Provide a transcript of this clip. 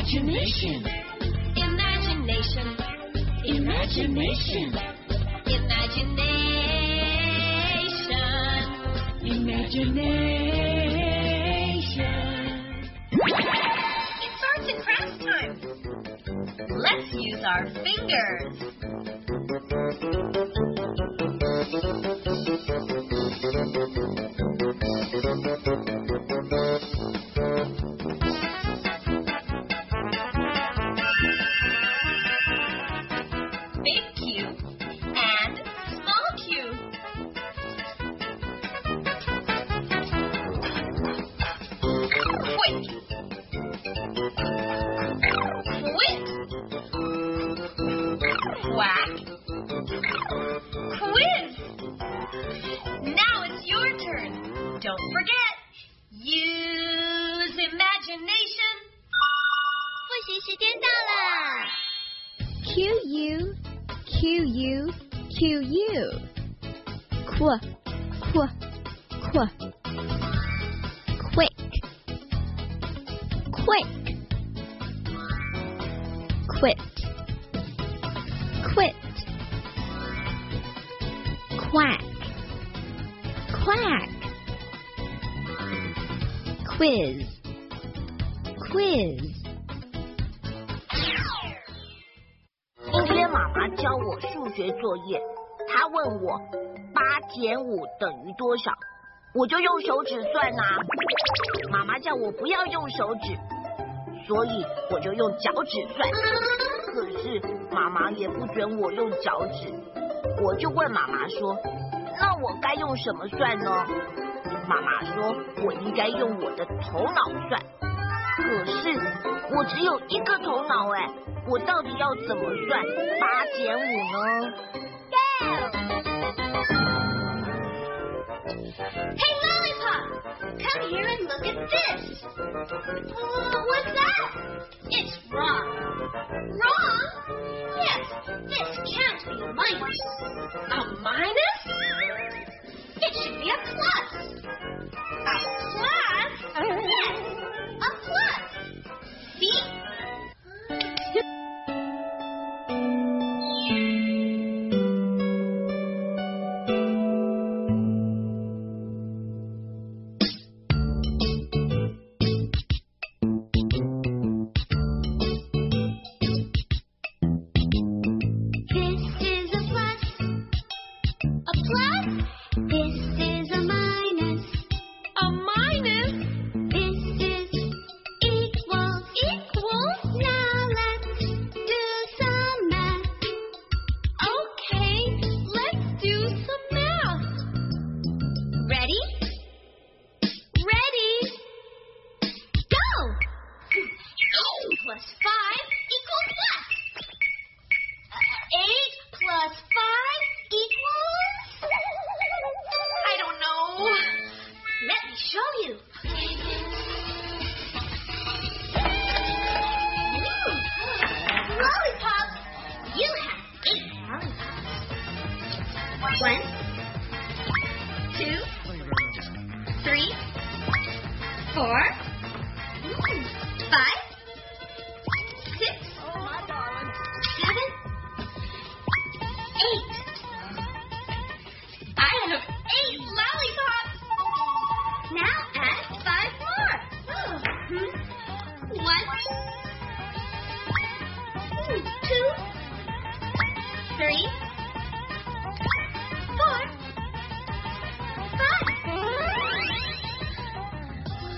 Imagination. Imagination. Imagination. Imagination. Imagination. It's arts and crafts time. Let's use our fingers. Big cube and small cube. Quick. Quit. Quack. Quiz. Now it's your turn. Don't forget, use imagination. 复习时间到了。Q-U-Q-U-Q-U. Qu. Quick. Quick. Quit. Quit. Quack. Quack. Quiz. Quiz. 今天妈妈教我数学作业，她问我8减5等于多少，我就用手指算啊。妈妈叫我不要用手指，所以我就用脚趾算。可是妈妈也不准我用脚趾，我就问妈妈说，那我该用什么算呢？妈妈说我应该用我的头脑算，可是我只有一个头脑哎。我到底要怎么算8减5呢 Hey, Lollipop! Come here and look at this. What's that? It's wrong. Wrong? Yes, this can't be a minus. A minus? It should be a plus. A plus? Yes, a plus. See? Plus 5 equals what? 8 plus 5 equals... I don't know. Let me show you. Lollipops! You have 8 lollipops. 1, 2, 3, 4, 5, 6, 7, 8. I have 8 lollipops. Now add 5 more. 1, 2, 3,